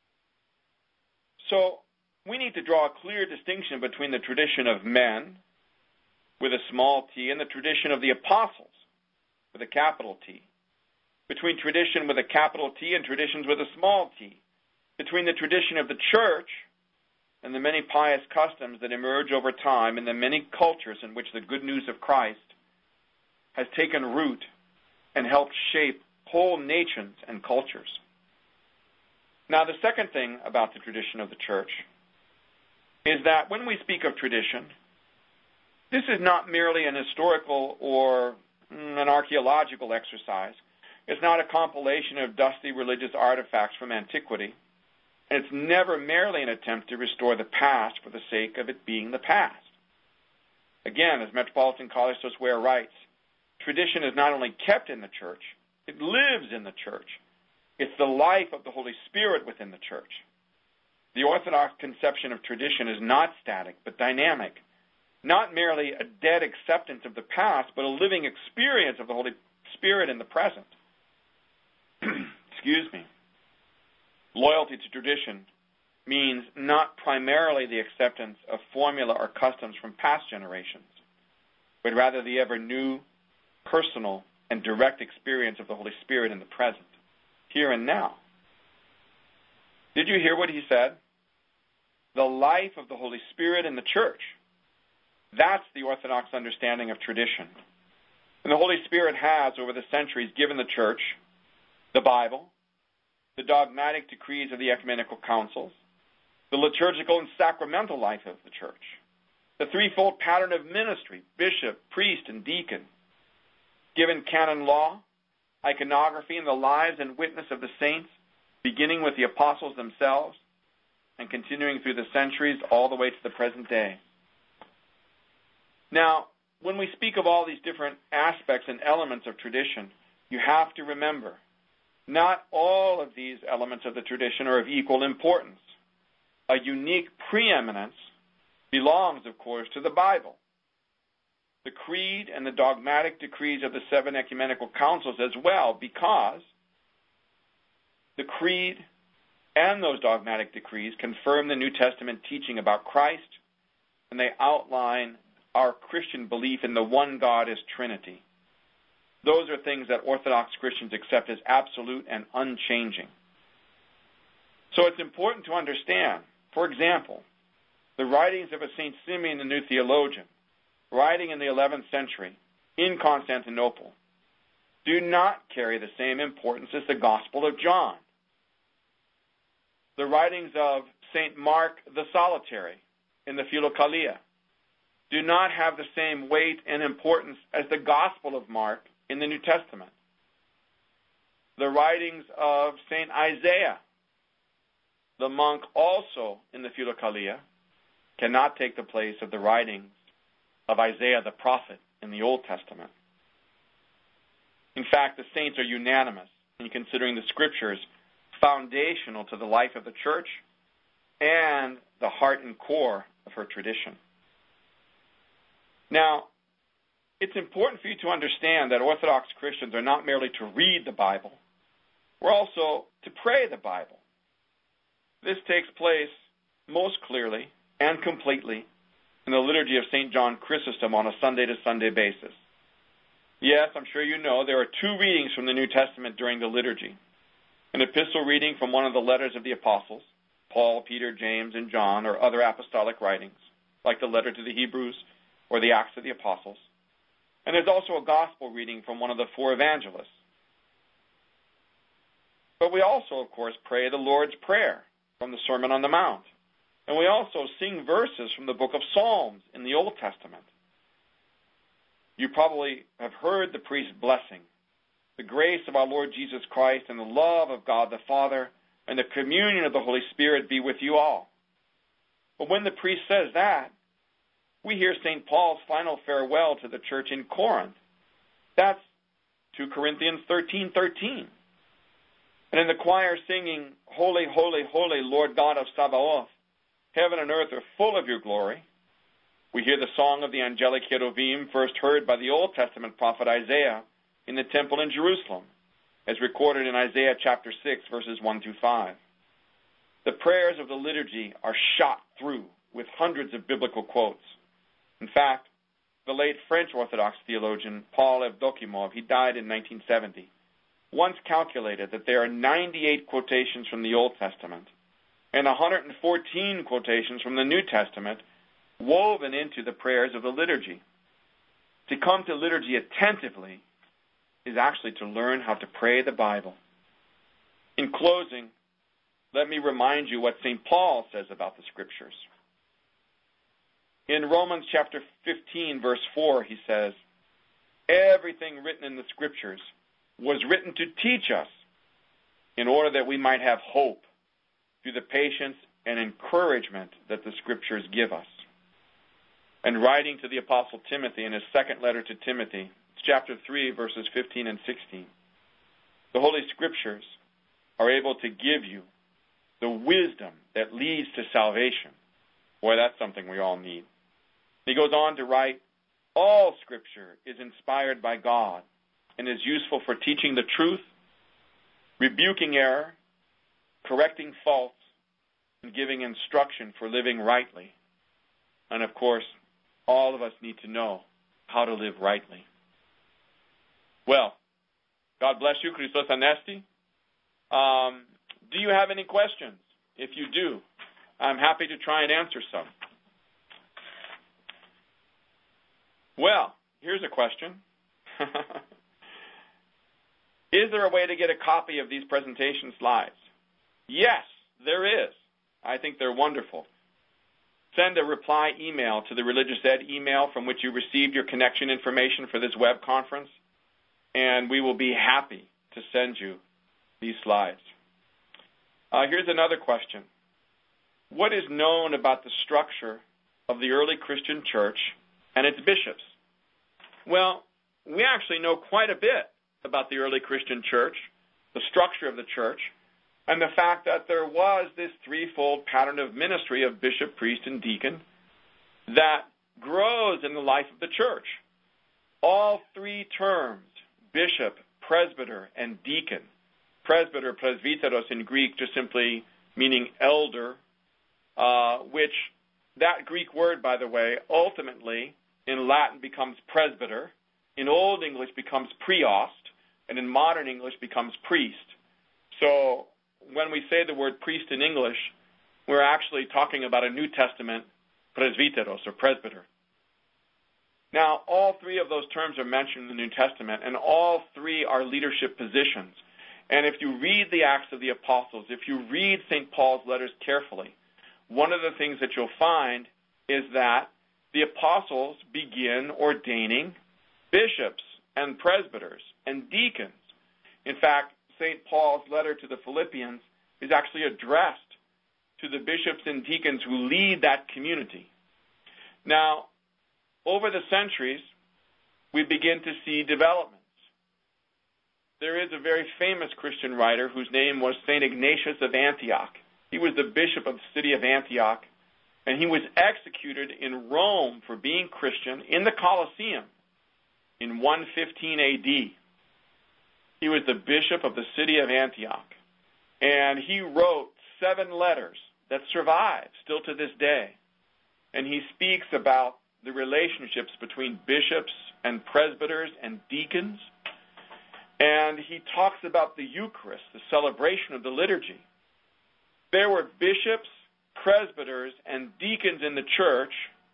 Speaker 2: So, we need to draw a clear distinction between the tradition of men, with a small t, and the tradition of the apostles, with a capital T. Between tradition with a capital T and traditions with a small t. Between the tradition of the church and the many pious customs that emerge over time in the many cultures in which the good news of Christ has taken root and helped shape whole nations and cultures. Now, the second thing about the tradition of the church is that when we speak of tradition, this is not merely an historical or an archaeological exercise. It's not a compilation of dusty religious artifacts from antiquity. And it's never merely an attempt to restore the past for the sake of it being the past. Again, as Metropolitan Kallistos Ware writes, tradition is not only kept in the church, it lives in the church. It's the life of the Holy Spirit within the church. The Orthodox conception of tradition is not static, but dynamic. Not merely a dead acceptance of the past, but a living experience of the Holy Spirit in the present. Excuse me. Loyalty to tradition means not primarily the acceptance of formula or customs from past generations, but rather the ever new, personal, and direct experience of the Holy Spirit in the present, here and now. Did you hear what he said? The life of the Holy Spirit in the church. That's the Orthodox understanding of tradition. And the Holy Spirit has, over the centuries, given the church the Bible, the dogmatic decrees of the ecumenical councils, the liturgical and sacramental life of the church, the threefold pattern of ministry, bishop, priest, and deacon, given canon law, iconography, and the lives and witness of the saints, beginning with the apostles themselves and continuing through the centuries all the way to the present day. Now, when we speak of all these different aspects and elements of tradition, you have to remember, not all of these elements of the tradition are of equal importance. A unique preeminence belongs, of course, to the Bible. The creed and the dogmatic decrees of the 7 ecumenical councils as well, because the creed and those dogmatic decrees confirm the New Testament teaching about Christ, and they outline our Christian belief in the one God as Trinity. Those are things that Orthodox Christians accept as absolute and unchanging. So it's important to understand, for example, the writings of a St. Simeon the New Theologian, writing in the 11th century in Constantinople, do not carry the same importance as the Gospel of John. The writings of St. Mark the Solitary in the Philokalia do not have the same weight and importance as the Gospel of Mark in the New Testament. The writings of St. Isaiah, the monk also in the Philokalia, cannot take the place of the writings of Isaiah the prophet in the Old Testament. In fact, the saints are unanimous in considering the Scriptures foundational to the life of the Church and the heart and core of her tradition. Now, it's important for you to understand that Orthodox Christians are not merely to read the Bible, we're also to pray the Bible. This takes place most clearly and completely in the liturgy of St. John Chrysostom on a Sunday-to-Sunday basis. Yes, I'm sure you know there are two readings from the New Testament during the liturgy. An epistle reading from one of the letters of the apostles, Paul, Peter, James, and John, or other apostolic writings, like the letter to the Hebrews or the Acts of the Apostles. And there's also a gospel reading from one of the four evangelists. But we also, of course, pray the Lord's Prayer from the Sermon on the Mount. And we also sing verses from the book of Psalms in the Old Testament. You probably have heard the priest's blessing. The grace of our Lord Jesus Christ and the love of God the Father and the communion of the Holy Spirit be with you all. But when the priest says that, we hear St. Paul's final farewell to the church in Corinth. That's 2 Corinthians 13:13. And in the choir singing, Holy, holy, holy, Lord God of Sabaoth, heaven and earth are full of your glory, we hear the song of the angelic cherubim first heard by the Old Testament prophet Isaiah in the temple in Jerusalem, as recorded in Isaiah chapter 6, verses 1 through 5. The prayers of the liturgy are shot through with hundreds of biblical quotes. In fact, the late French Orthodox theologian Paul Evdokimov, he died in 1970, once calculated that there are 98 quotations from the Old Testament and 114 quotations from the New Testament woven into the prayers of the liturgy. To come to liturgy attentively is actually to learn how to pray the Bible. In closing, let me remind you what St. Paul says about the Scriptures. In Romans chapter 15, verse 4, he says, everything written in the Scriptures was written to teach us in order that we might have hope through the patience and encouragement that the Scriptures give us. And writing to the Apostle Timothy in his second letter to Timothy, chapter 3, verses 15 and 16, the Holy Scriptures are able to give you the wisdom that leads to salvation. Boy, that's something we all need. He goes on to write, all Scripture is inspired by God and is useful for teaching the truth, rebuking error, correcting faults, and giving instruction for living rightly. And of course, all of us need to know how to live rightly. Well, God bless you, Christos Anesti. Do you have any questions? If you do, I'm happy to try and answer some. Well, here's a question. Is there a way to get a copy of these presentation slides? Yes, there is. I think they're wonderful. Send a reply email to the Religious Ed email from which you received your connection information for this web conference, and we will be happy to send you these slides. Here's another question. What is known about the structure of the early Christian church and its bishops? Well, we actually know quite a bit about the early Christian church, the structure of the church, and the fact that there was this threefold pattern of ministry of bishop, priest, and deacon that grows in the life of the church. All three terms, bishop, presbyter, and deacon. Presbyter, presbyteros in Greek, just simply meaning elder, which that Greek word, by the way, ultimately in Latin becomes presbyter, in Old English becomes priost, and in modern English becomes priest. So when we say the word priest in English, we're actually talking about a New Testament presbyteros, or presbyter. Now, all three of those terms are mentioned in the New Testament, and all three are leadership positions. And if you read the Acts of the Apostles, if you read St. Paul's letters carefully, one of the things that you'll find is that the apostles begin ordaining bishops and presbyters and deacons. In fact, St. Paul's letter to the Philippians is actually addressed to the bishops and deacons who lead that community. Now, over the centuries, we begin to see developments. There is a very famous Christian writer whose name was St. Ignatius of Antioch. He was the bishop of the city of Antioch, and he was executed in Rome for being Christian in the Colosseum in 115 A.D. He was the bishop of the city of Antioch, and he wrote 7 letters that survive still to this day. And he speaks about the relationships between bishops and presbyters and deacons, and he talks about the Eucharist, the celebration of the liturgy. There were bishops, presbyters, and deacons in the church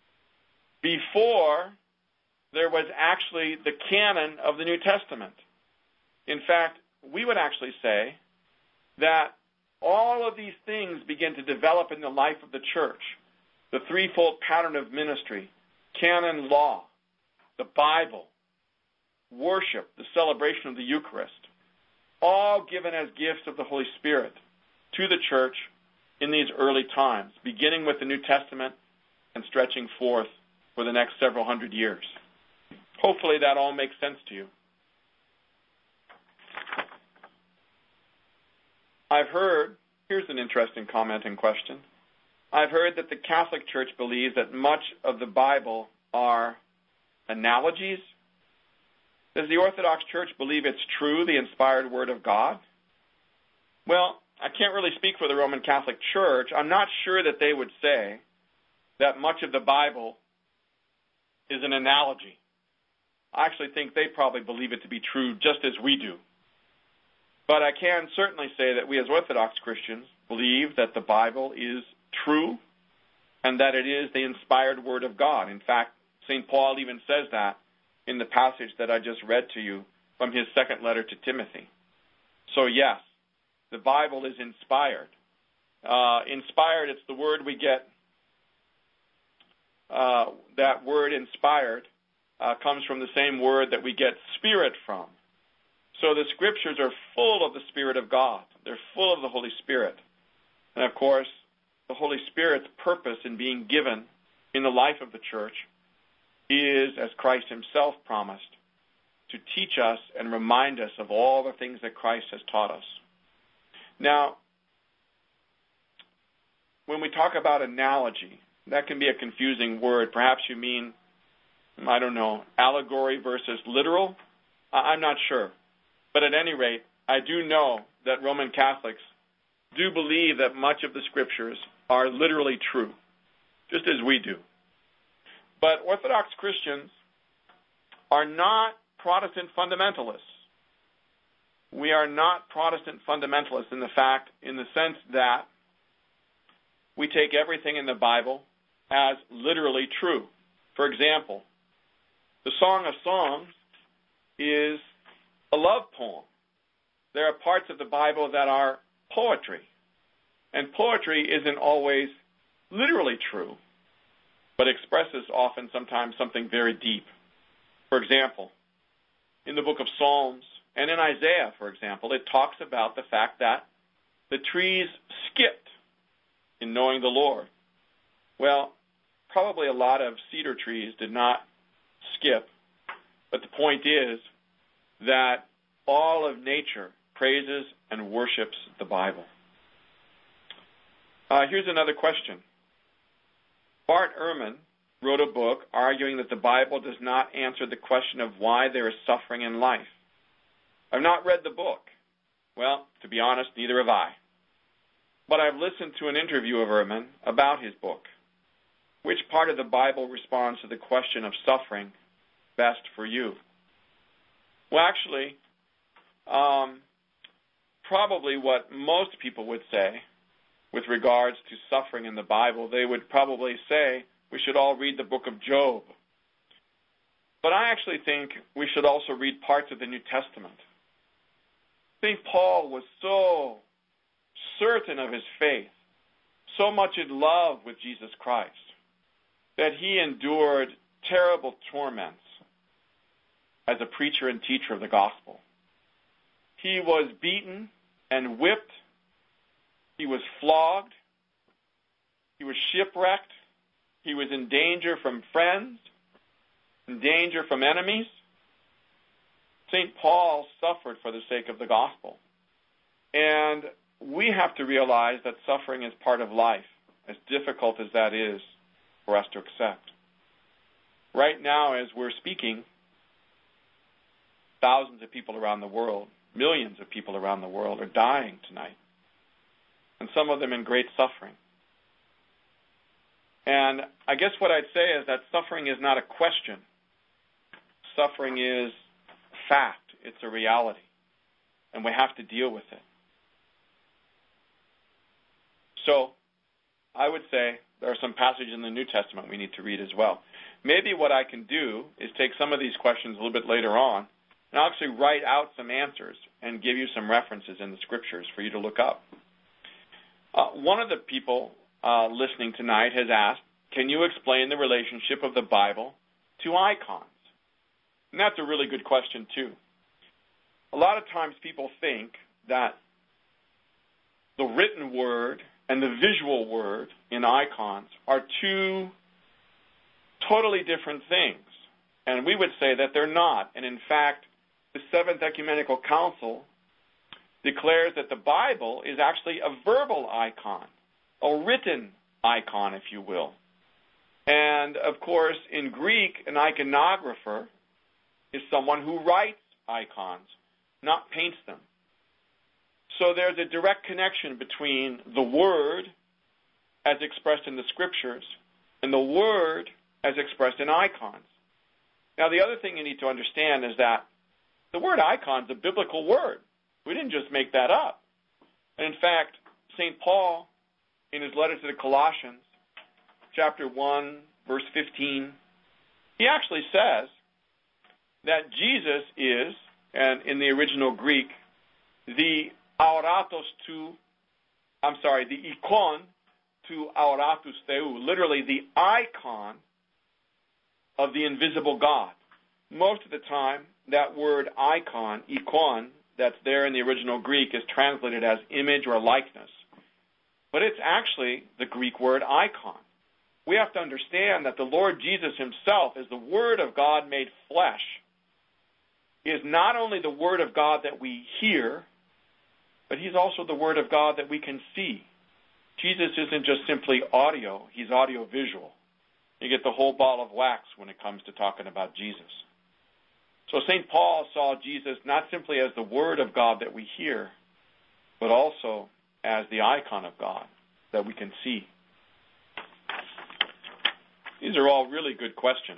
Speaker 2: before there was actually the canon of the New Testament. In fact, we would actually say that all of these things begin to develop in the life of the church. The threefold pattern of ministry, canon law, the Bible, worship, the celebration of the Eucharist, all given as gifts of the Holy Spirit to the church in these early times, beginning with the New Testament and stretching forth for the next several hundred years. Hopefully that all makes sense to you. I've heard, here's an interesting comment and question. I've heard that the Catholic Church believes that much of the Bible are analogies. Does the Orthodox Church believe it's true, the inspired Word of God? Well, I can't really speak for the Roman Catholic Church. I'm not sure that they would say that much of the Bible is an analogy. I actually think they probably believe it to be true just as we do. But I can certainly say that we as Orthodox Christians believe that the Bible is true and that it is the inspired Word of God. In fact, St. Paul even says that in the passage that I just read to you from his second letter to Timothy. So yes, the Bible is inspired. Inspired, it's the word we get. That word inspired comes from the same word that we get spirit from. So the Scriptures are full of the Spirit of God. They're full of the Holy Spirit. And of course, the Holy Spirit's purpose in being given in the life of the church is, as Christ himself promised, to teach us and remind us of all the things that Christ has taught us. Now, when we talk about analogy, that can be a confusing word. Perhaps you mean, I don't know, allegory versus literal? I'm not sure. But at any rate, I do know that Roman Catholics do believe that much of the Scriptures are literally true, just as we do. But Orthodox Christians are not Protestant fundamentalists. We are not Protestant fundamentalists in the sense that we take everything in the Bible as literally true. For example, the Song of Songs is a love poem. There are parts of the Bible that are poetry. And poetry isn't always literally true, but expresses often sometimes something very deep. For example, in the book of Psalms and in Isaiah, for example, it talks about the fact that the trees skipped in knowing the Lord. Well, probably a lot of cedar trees did not skip, but the point is that all of nature praises and worships the Bible. Here's another question. Bart Ehrman wrote a book arguing that the Bible does not answer the question of why there is suffering in life. I've not read the book. Well, to be honest, neither have I. but I've listened to an interview of Ehrman about his book. Which part of the Bible responds to the question of suffering best for you? Well, actually, probably what most people would say with regards to suffering in the Bible, they would probably say we should all read the book of Job. But I actually think we should also read parts of the New Testament. St. Paul was so certain of his faith, so much in love with Jesus Christ, that he endured terrible torments as a preacher and teacher of the gospel. He was beaten and whipped. He was flogged. He was shipwrecked. He was in danger from friends, in danger from enemies. St. Paul suffered for the sake of the gospel. And we have to realize that suffering is part of life, as difficult as that is for us to accept. Right now, as we're speaking, thousands of people around the world, millions of people around the world are dying tonight, and some of them in great suffering. And I guess what I'd say is that suffering is not a question. Suffering is a fact. It's a reality, and we have to deal with it. So I would say there are some passages in the New Testament we need to read as well. Maybe what I can do is take some of these questions a little bit later on, and I'll actually write out some answers and give you some references in the Scriptures for you to look up. One of the people listening tonight has asked, can you explain the relationship of the Bible to icons? And that's a really good question, too. A lot of times people think that the written word and the visual word in icons are two totally different things. And we would say that they're not. And in fact, the Seventh Ecumenical Council declares that the Bible is actually a verbal icon, a written icon, if you will. And, of course, in Greek, an iconographer is someone who writes icons, not paints them. So there's a direct connection between the Word as expressed in the Scriptures and the Word as expressed in icons. Now, the other thing you need to understand is that the word icon is a biblical word. We didn't just make that up. And in fact, St. Paul, in his letter to the Colossians, chapter 1, verse 15, he actually says that Jesus is, and in the original Greek, the ikon to auratus theou, literally the icon of the invisible God. Most of the time, that word icon, ikon, that's there in the original Greek is translated as image or likeness. But it's actually the Greek word icon. We have to understand that the Lord Jesus himself is the Word of God made flesh. He is not only the Word of God that we hear, but he's also the Word of God that we can see. Jesus isn't just simply audio, he's audio-visual. You get the whole ball of wax when it comes to talking about Jesus. So St. Paul saw Jesus not simply as the Word of God that we hear, but also as the icon of God that we can see. These are all really good questions.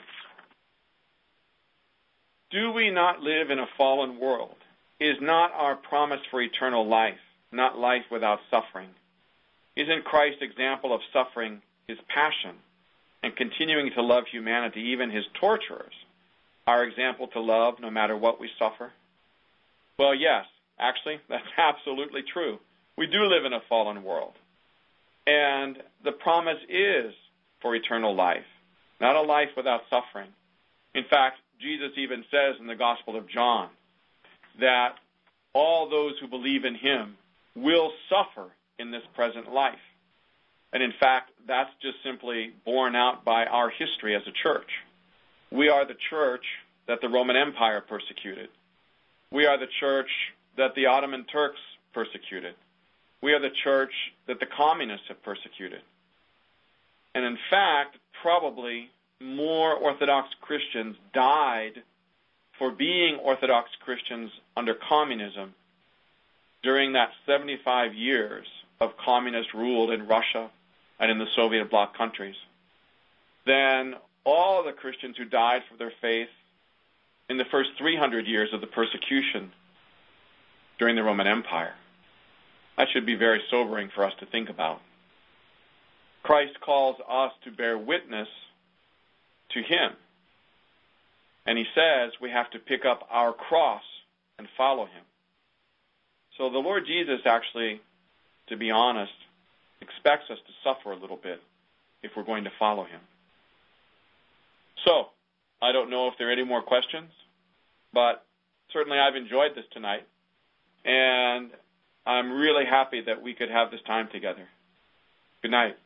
Speaker 2: Do we not live in a fallen world? Is not our promise for eternal life, not life without suffering? Isn't Christ's example of suffering his passion and continuing to love humanity, even his torturers, our example to love no matter what we suffer? Well, yes, actually, that's absolutely true. We do live in a fallen world. And the promise is for eternal life, not a life without suffering. In fact, Jesus even says in the Gospel of John that all those who believe in him will suffer in this present life. And in fact, that's just simply borne out by our history as a church. We are the church that the Roman Empire persecuted. We are the church that the Ottoman Turks persecuted. We are the church that the communists have persecuted. And in fact, probably more Orthodox Christians died for being Orthodox Christians under communism during that 75 years of communist rule in Russia and in the Soviet bloc countries than all the Christians who died for their faith in the first 300 years of the persecution during the Roman Empire. That should be very sobering for us to think about. Christ calls us to bear witness to him. And he says we have to pick up our cross and follow him. So the Lord Jesus actually, to be honest, expects us to suffer a little bit if we're going to follow him. So, I don't know if there are any more questions, but certainly I've enjoyed this tonight, and I'm really happy that we could have this time together. Good night.